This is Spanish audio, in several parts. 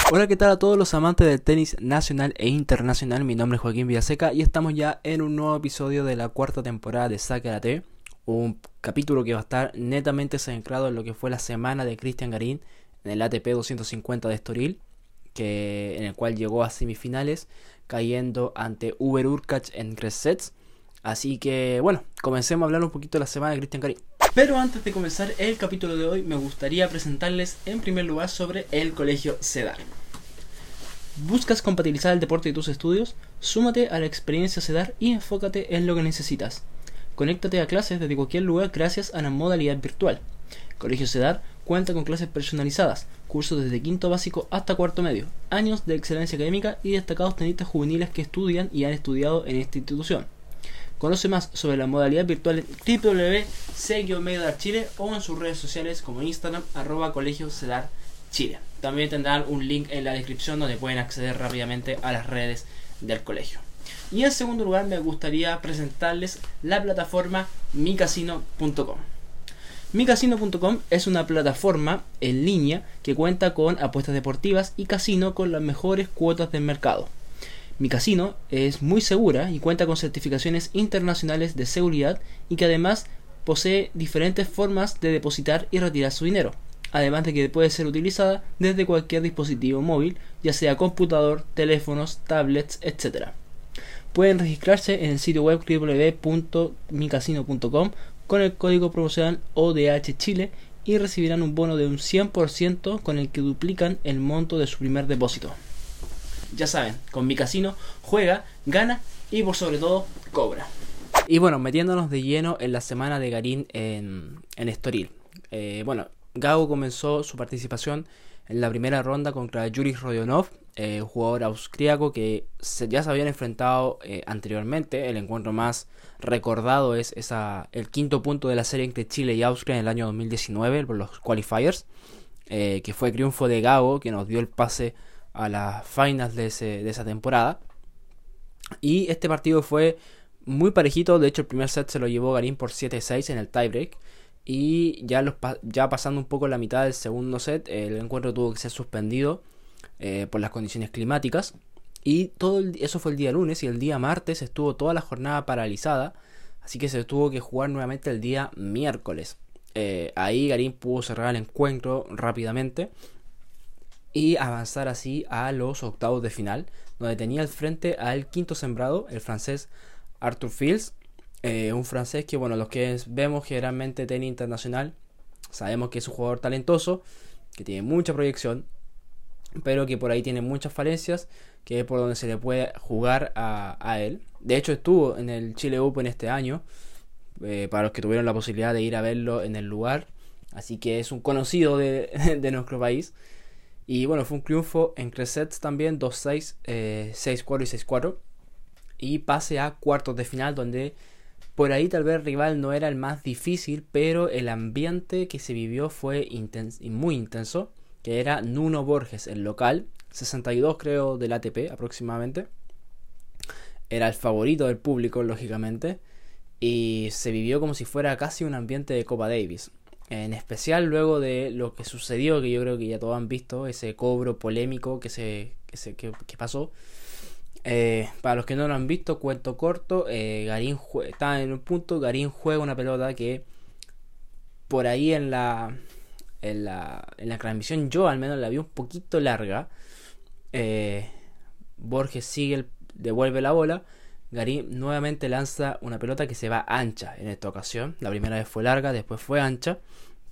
Hola, ¿qué tal a todos los amantes del tenis nacional e internacional? Mi nombre es Joaquín Villaseca y estamos ya en un nuevo episodio de la cuarta temporada de Sácate, un capítulo que va a estar netamente centrado en lo que fue la semana de Cristian Garín en el ATP 250 de Estoril, en el cual llegó a semifinales cayendo ante Hubert Hurkacz en 3 sets. Así que bueno, comencemos a hablar un poquito de la semana de Cristian Garín. Pero antes de comenzar el capítulo de hoy, me gustaría presentarles en primer lugar sobre el Colegio CEDAR. ¿Buscas compatibilizar el deporte de tus estudios? Súmate a la experiencia CEDAR y enfócate en lo que necesitas. Conéctate a clases desde cualquier lugar gracias a la modalidad virtual. Colegio CEDAR cuenta con clases personalizadas, cursos desde quinto básico hasta cuarto medio, años de excelencia académica y destacados tenistas juveniles que estudian y han estudiado en esta institución. Conoce más sobre la modalidad virtual en www.c-medarchile o en sus redes sociales como Instagram @Colegio CEDAR Chile. También tendrán un link en la descripción donde pueden acceder rápidamente a las redes del colegio. Y en segundo lugar me gustaría presentarles la plataforma micasino.com. Micasino.com es una plataforma en línea que cuenta con apuestas deportivas y casino con las mejores cuotas del mercado. Micasino es muy segura y cuenta con certificaciones internacionales de seguridad y que además posee diferentes formas de depositar y retirar su dinero. Además de que puede ser utilizada desde cualquier dispositivo móvil, ya sea computador, teléfonos, tablets, etc. Pueden registrarse en el sitio web www.micasino.com con el código promocional ODHChile y recibirán un bono de un 100% con el que duplican el monto de su primer depósito. Ya saben, con Micasino juega, gana y por sobre todo cobra. Y bueno, metiéndonos de lleno en la semana de Garín en Estoril. Gago comenzó su participación en la primera ronda contra Yuri Rodionov, un jugador austríaco que ya se habían enfrentado anteriormente. El encuentro más recordado es el quinto punto de la serie entre Chile y Austria en el año 2019, por los qualifiers, que fue triunfo de Gago, que nos dio el pase a las finals de esa temporada. Y este partido fue muy parejito. De hecho, el primer set se lo llevó Garín por 7-6 en el tiebreak. Y ya pasando un poco la mitad del segundo set, el encuentro tuvo que ser suspendido por las condiciones climáticas. Y eso fue el día lunes, y el día martes estuvo toda la jornada paralizada. Así que se tuvo que jugar nuevamente el día miércoles. Ahí Garín pudo cerrar el encuentro rápidamente y avanzar así a los octavos de final, donde tenía al frente al quinto sembrado, el francés Arthur Fils. Un francés que, bueno, los que vemos generalmente tenis internacional, sabemos que es un jugador talentoso, que tiene mucha proyección, pero que por ahí tiene muchas falencias, que es por donde se le puede jugar a él. De hecho, estuvo en el Chile Open este año, para los que tuvieron la posibilidad de ir a verlo en el lugar, así que es un conocido de nuestro país. Y bueno, fue un triunfo en 3 sets también, 2-6, 6-4 y 6-4, y pase a cuartos de final, donde por ahí tal vez el rival no era el más difícil, pero el ambiente que se vivió fue muy intenso, que era Nuno Borges, el local, 62 creo del ATP aproximadamente. Era el favorito del público, lógicamente, y se vivió como si fuera casi un ambiente de Copa Davis. En especial luego de lo que sucedió, que yo creo que ya todos han visto, ese cobro polémico que pasó. Para los que no lo han visto, cuento corto, Garín está en un punto, Garín juega una pelota que por ahí en la transmisión yo al menos la vi un poquito larga. Borges devuelve la bola, Garín nuevamente lanza una pelota que se va ancha en esta ocasión. La primera vez fue larga, después fue ancha,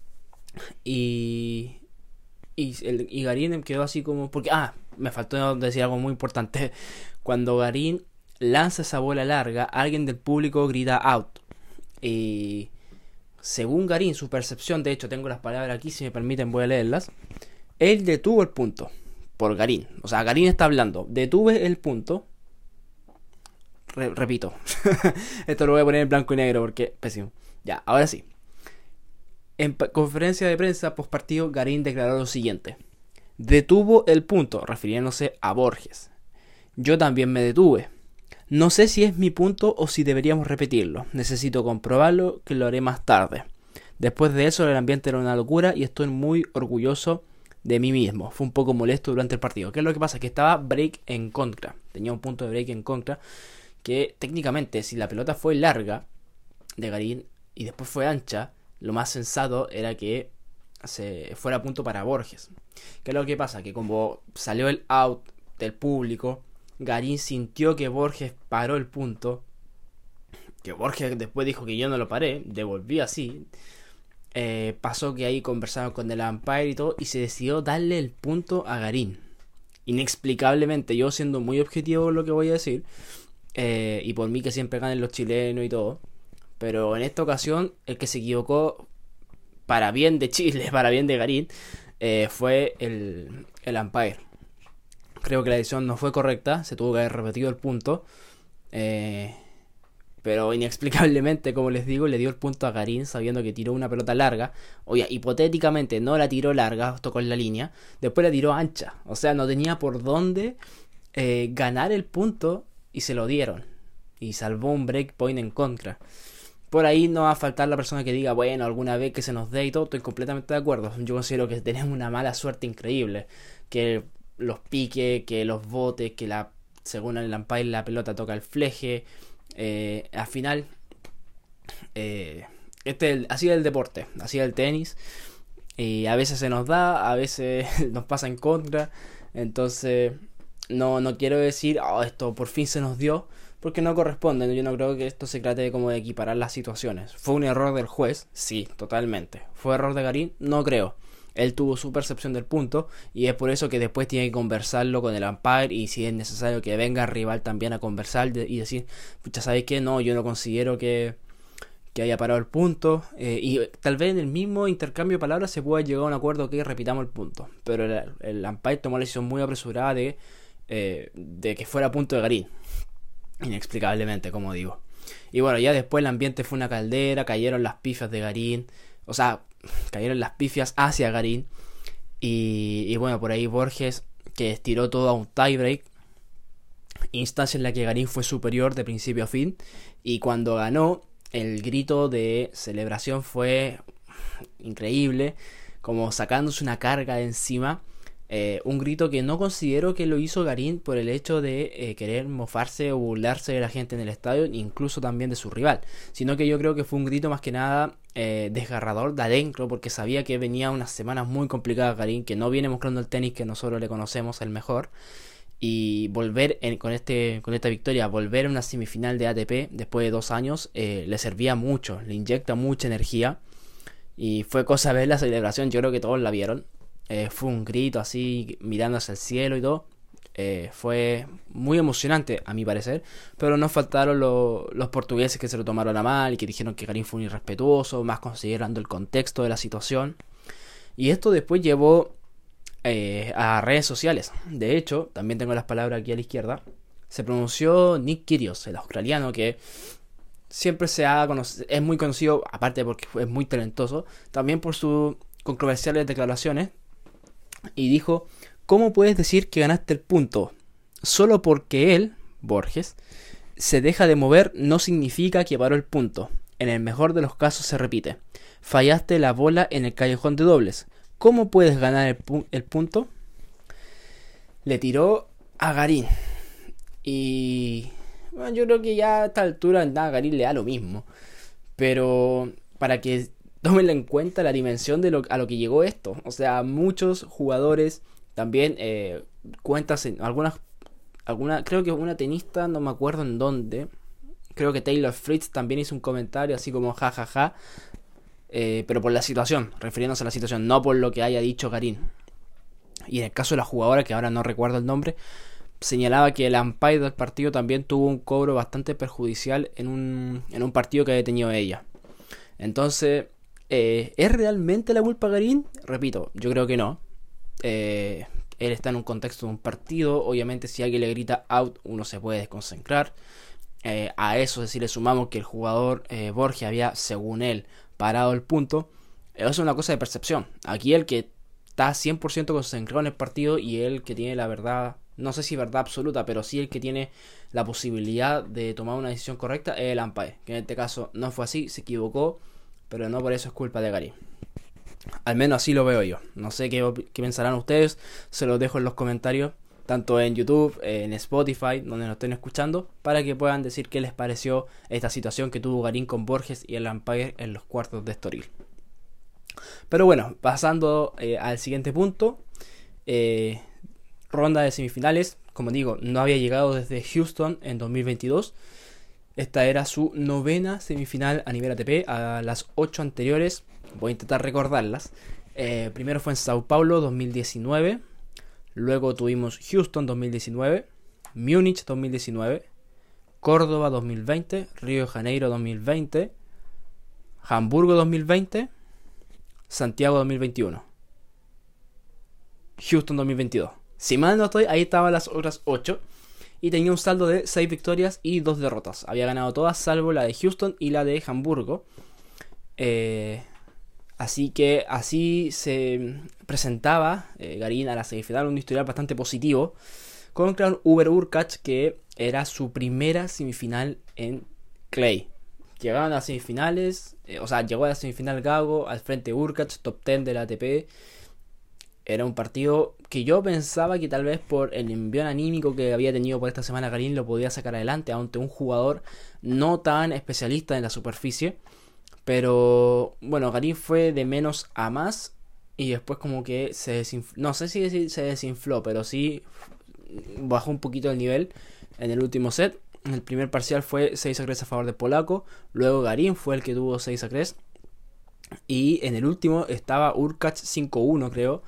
y Garín quedó así como, porque me faltó decir algo muy importante. Cuando Garín lanza esa bola larga, alguien del público grita out. Y según Garín, su percepción, de hecho tengo las palabras aquí, si me permiten voy a leerlas. Él detuvo el punto por Garín. O sea, Garín está hablando. Detuve el punto. Repito. Esto lo voy a poner en blanco y negro porque pésimo. Ya, ahora sí. En conferencia de prensa post partido, Garín declaró lo siguiente: detuvo el punto, refiriéndose a Borges. Yo también me detuve. No sé si es mi punto o si deberíamos repetirlo. Necesito comprobarlo, que lo haré más tarde. Después de eso el ambiente era una locura y estoy muy orgulloso de mí mismo. Fue un poco molesto durante el partido. ¿Qué es lo que pasa? Que estaba break en contra. Tenía un punto de break en contra. Que técnicamente, si la pelota fue larga de Garín y después fue ancha, lo más sensato era que se fuera punto para Borges. ¿Qué es lo que pasa? Que como salió el out del público, Garín sintió que Borges paró el punto. Que Borges después dijo que yo no lo paré, devolví así. Pasó que ahí conversaron con el umpire y todo, y se decidió darle el punto a Garín. Inexplicablemente, yo siendo muy objetivo con lo que voy a decir, y por mí que siempre ganen los chilenos y todo, pero en esta ocasión el que se equivocó para bien de Chile, para bien de Garín, fue el umpire. Creo que la decisión no fue correcta, se tuvo que haber repetido el punto, pero inexplicablemente, como les digo, le dio el punto a Garín sabiendo que tiró una pelota larga. Oye, hipotéticamente no la tiró larga, tocó en la línea, después la tiró ancha, o sea, no tenía por dónde ganar el punto y se lo dieron, y salvó un breakpoint en contra. Por ahí no va a faltar la persona que diga, bueno, alguna vez que se nos dé y todo, estoy completamente de acuerdo. Yo considero que tenemos una mala suerte increíble, que los piques, que los botes, que según el umpire la pelota toca el fleje. Al final, así es el deporte, así es el tenis, y a veces se nos da, a veces nos pasa en contra. Entonces no quiero decir esto por fin se nos dio, porque no corresponde. Yo no creo que esto se trate de como de equiparar las situaciones. ¿Fue un error del juez? Sí, totalmente. ¿Fue error de Garín? No creo. Él tuvo su percepción del punto y es por eso que después tiene que conversarlo con el umpire, y si es necesario que venga el rival también a conversar y decir, pucha, ¿sabes qué? No, yo no considero que haya parado el punto, y tal vez en el mismo intercambio de palabras se pueda llegar a un acuerdo que repitamos el punto, pero el umpire tomó la decisión muy apresurada de que fuera punto de Garín, inexplicablemente, como digo. Y bueno, ya después el ambiente fue una caldera, cayeron las pifias de Garín, o sea, cayeron las pifias hacia Garín, y bueno, por ahí Borges, que estiró todo a un tiebreak, instancia en la que Garín fue superior de principio a fin, y cuando ganó, el grito de celebración fue increíble, como sacándose una carga de encima. Un grito que no considero que lo hizo Garín por el hecho de querer mofarse o burlarse de la gente en el estadio, incluso también de su rival, sino que yo creo que fue un grito más que nada desgarrador de adentro, porque sabía que venía unas semanas muy complicadas Garín, que no viene mostrando el tenis que nosotros le conocemos el mejor, y volver con esta victoria, volver a una semifinal de ATP después de 2 años, le servía mucho, le inyecta mucha energía, y fue cosa ver la celebración. Yo creo que todos la vieron. Fue un grito así, mirando hacia el cielo y todo. Fue muy emocionante a mi parecer, pero no faltaron los portugueses que se lo tomaron a mal y que dijeron que Garín fue un irrespetuoso, más considerando el contexto de la situación. Y esto después llevó a redes sociales. De hecho, también tengo las palabras aquí a la izquierda. Se pronunció Nick Kyrgios, el australiano, que siempre es muy conocido, aparte porque es muy talentoso, también por sus controversiales declaraciones. Y dijo, ¿cómo puedes decir que ganaste el punto? Solo porque él, Borges, se deja de mover no significa que paró el punto. En el mejor de los casos se repite. Fallaste la bola en el callejón de dobles. ¿Cómo puedes ganar el punto? Le tiró a Garín. Y bueno, yo creo que ya a esta altura a Garín le da lo mismo. Pero para que tómenla en cuenta la dimensión de a lo que llegó esto. O sea, muchos jugadores también, cuentas en alguna, creo que una tenista, no me acuerdo en dónde, creo que Taylor Fritz también hizo un comentario así como jajaja, pero por la situación, refiriéndose a la situación, no por lo que haya dicho Garín. Y en el caso de la jugadora, que ahora no recuerdo el nombre, señalaba que el umpire del partido también tuvo un cobro bastante perjudicial en un partido que había tenido ella. Entonces, ¿es realmente la culpa de Garín? Repito, yo creo que no. Él está en un contexto de un partido. Obviamente si alguien le grita out, uno se puede desconcentrar. A eso si le sumamos que el jugador Borges había, según él, parado el punto. Eso es una cosa de percepción. Aquí el que está 100% concentrado en el partido y el que tiene la verdad, no sé si verdad absoluta, pero sí el que tiene la posibilidad de tomar una decisión correcta, es el umpire, que en este caso no fue así, se equivocó, pero no por eso es culpa de Garín. Al menos así lo veo yo. No sé qué pensarán ustedes. Se los dejo en los comentarios, tanto en YouTube, en Spotify, donde nos estén escuchando, para que puedan decir qué les pareció esta situación que tuvo Garín con Borges y el Empire en los cuartos de Estoril. Pero bueno, pasando al siguiente punto. Ronda de semifinales. Como digo, no había llegado desde Houston en 2022. Esta era su 9ª semifinal a nivel ATP. A las 8 anteriores voy a intentar recordarlas. Primero fue en Sao Paulo 2019. Luego tuvimos Houston 2019. Múnich 2019. Córdoba 2020. Río de Janeiro 2020. Hamburgo 2020. Santiago 2021. Houston 2022. Si mal no estoy, ahí estaban las otras 8. Y tenía un saldo de 6 victorias y 2 derrotas. Había ganado todas salvo la de Houston y la de Hamburgo. Así que así se presentaba Garín a la semifinal. Un historial bastante positivo contra un Hubert Hurkacz, que era su primera semifinal en clay. Llegaban a las semifinales, llegó a la semifinal Gago al frente de Hurkacz, top 10 de la ATP. Era un partido que yo pensaba que tal vez por el envión anímico que había tenido por esta semana Garín lo podía sacar adelante ante un jugador no tan especialista en la superficie. Pero bueno, Garín fue de menos a más y después como que se desinfló. No sé si se desinfló, pero sí bajó un poquito el nivel en el último set. En el primer parcial fue 6-3 a favor del polaco. Luego Garín fue el que tuvo 6-3. Y en el último estaba Hurkacz 5-1 creo.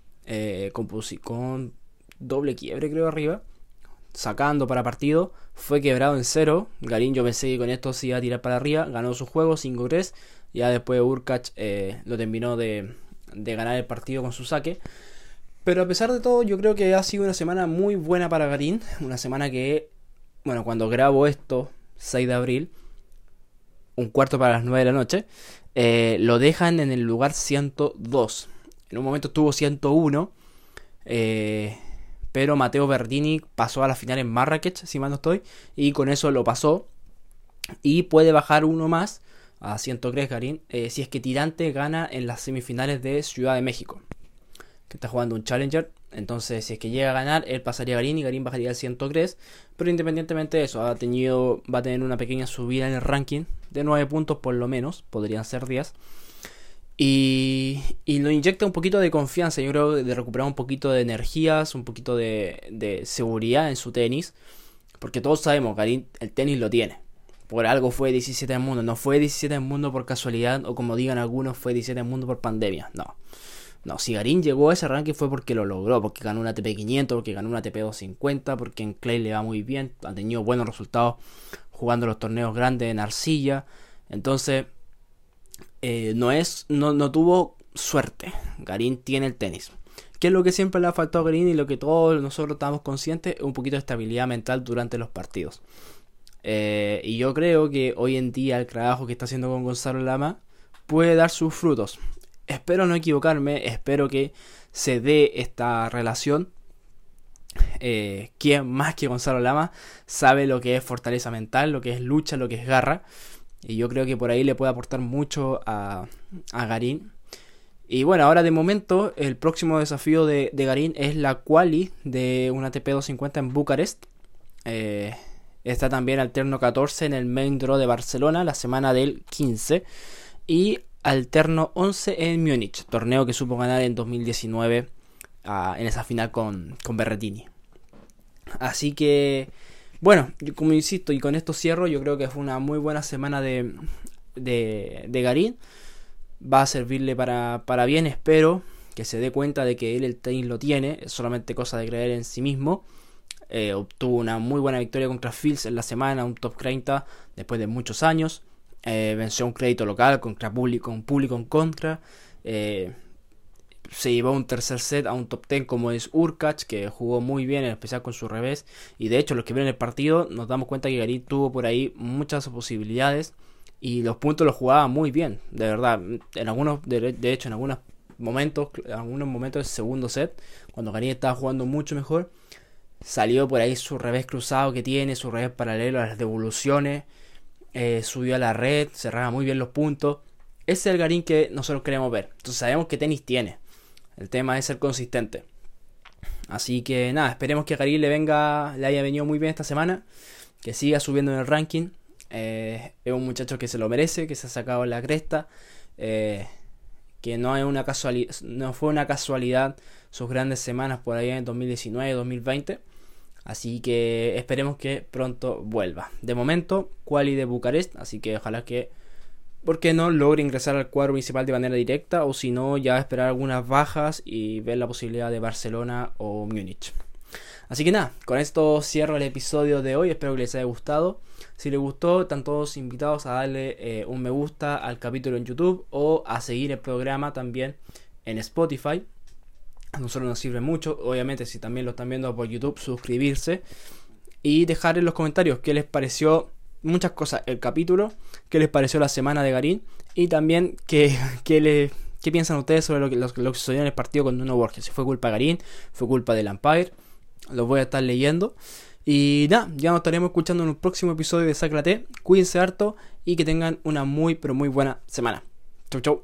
Con doble quiebre creo arriba, sacando para partido, fue quebrado en 0. Garín, yo pensé que con esto se iba a tirar para arriba, ganó su juego 5-3, ya después Hurkacz lo terminó de ganar el partido con su saque. Pero a pesar de todo, yo creo que ha sido una semana muy buena para Garín, una semana que, bueno, cuando grabo esto, 6 de abril, un cuarto para las 9 de la noche, lo dejan en el lugar 102. En un momento estuvo 101, pero Matteo Berrettini pasó a la final en Marrakech, si mal no estoy, y con eso lo pasó. Y puede bajar uno más a 103 Garín, si es que Tirante gana en las semifinales de Ciudad de México, que está jugando un Challenger. Entonces, si es que llega a ganar, él pasaría a Garín y Garín bajaría al 103. Pero independientemente de eso, va a tener una pequeña subida en el ranking de 9 puntos por lo menos, podrían ser 10. Y lo inyecta un poquito de confianza, yo creo, de recuperar un poquito de energías, un poquito de seguridad en su tenis. Porque todos sabemos, Garín el tenis lo tiene. Por algo fue 17 del mundo. No fue 17 del mundo por casualidad, o como digan algunos, fue 17 del mundo por pandemia. No, si Garín llegó a ese ranking fue porque lo logró. Porque ganó una ATP 500, porque ganó una ATP 250, porque en clay le va muy bien. Ha tenido buenos resultados jugando los torneos grandes en arcilla. Entonces no tuvo suerte. Garín tiene el tenis. ¿Qué es lo que siempre le ha faltado a Garín y lo que todos nosotros estamos conscientes? Un poquito de estabilidad mental durante los partidos. Y yo creo que hoy en día el trabajo que está haciendo con Gonzalo Lama puede dar sus frutos. Espero no equivocarme, espero que se dé esta relación. Quien más que Gonzalo Lama sabe lo que es fortaleza mental, lo que es lucha, lo que es garra. Y yo creo que por ahí le puede aportar mucho a Garín. Y bueno, ahora de momento el próximo desafío de Garín es la quali de una ATP 250 en Bucarest. Está también alterno 14 en el Main Draw de Barcelona la semana del 15. Y alterno 11 en Múnich, torneo que supo ganar en 2019 en esa final con Berrettini. Así que, bueno, como insisto, y con esto cierro, yo creo que fue una muy buena semana de Garín. Va a servirle para bien, espero que se dé cuenta de que él el tenis lo tiene, es solamente cosa de creer en sí mismo. Obtuvo una muy buena victoria contra Fields en la semana, un top 30 después de muchos años. Venció un crédito local contra público en contra. Se llevó un tercer set a un top 10 como es Hurkacz, que jugó muy bien, en especial con su revés. Y de hecho, los que vieron el partido nos damos cuenta que Garín tuvo por ahí muchas posibilidades y los puntos los jugaba muy bien, de verdad. En algunos, de hecho, en algunos momentos del segundo set, cuando Garín estaba jugando mucho mejor, salió por ahí su revés cruzado que tiene, su revés paralelo a las devoluciones. Subió a la red, cerraba muy bien los puntos. ese es el Garín que nosotros queremos ver. Entonces sabemos que tenis tiene. El tema es ser consistente. Así que nada, esperemos que a Garín le haya venido muy bien esta semana. Que siga subiendo en el ranking. Es un muchacho que se lo merece, que se ha sacado la cresta. Que no fue una casualidad sus grandes semanas por ahí en 2019, 2020. Así que esperemos que pronto vuelva. De momento, quali de Bucarest. Así que ojalá que, ¿por qué no?, logre ingresar al cuadro principal de manera directa. O si no, ya esperar algunas bajas y ver la posibilidad de Barcelona o Múnich. Así que nada, con esto cierro el episodio de hoy. Espero que les haya gustado. Si les gustó, están todos invitados a darle un me gusta al capítulo en YouTube o a seguir el programa también en Spotify. A nosotros nos sirve mucho. Obviamente, si también lo están viendo por YouTube, suscribirse y dejar en los comentarios qué les pareció, muchas cosas, el capítulo, qué les pareció la semana de Garín y también qué piensan ustedes sobre lo que sucedió en el partido con Nuno Borges. Si fue culpa de Garín, fue culpa del Empire. Los voy a estar leyendo. Y nada, ya nos estaremos escuchando en un próximo episodio de Sácrate. Cuídense harto y que tengan una muy pero muy buena semana. Chau chau.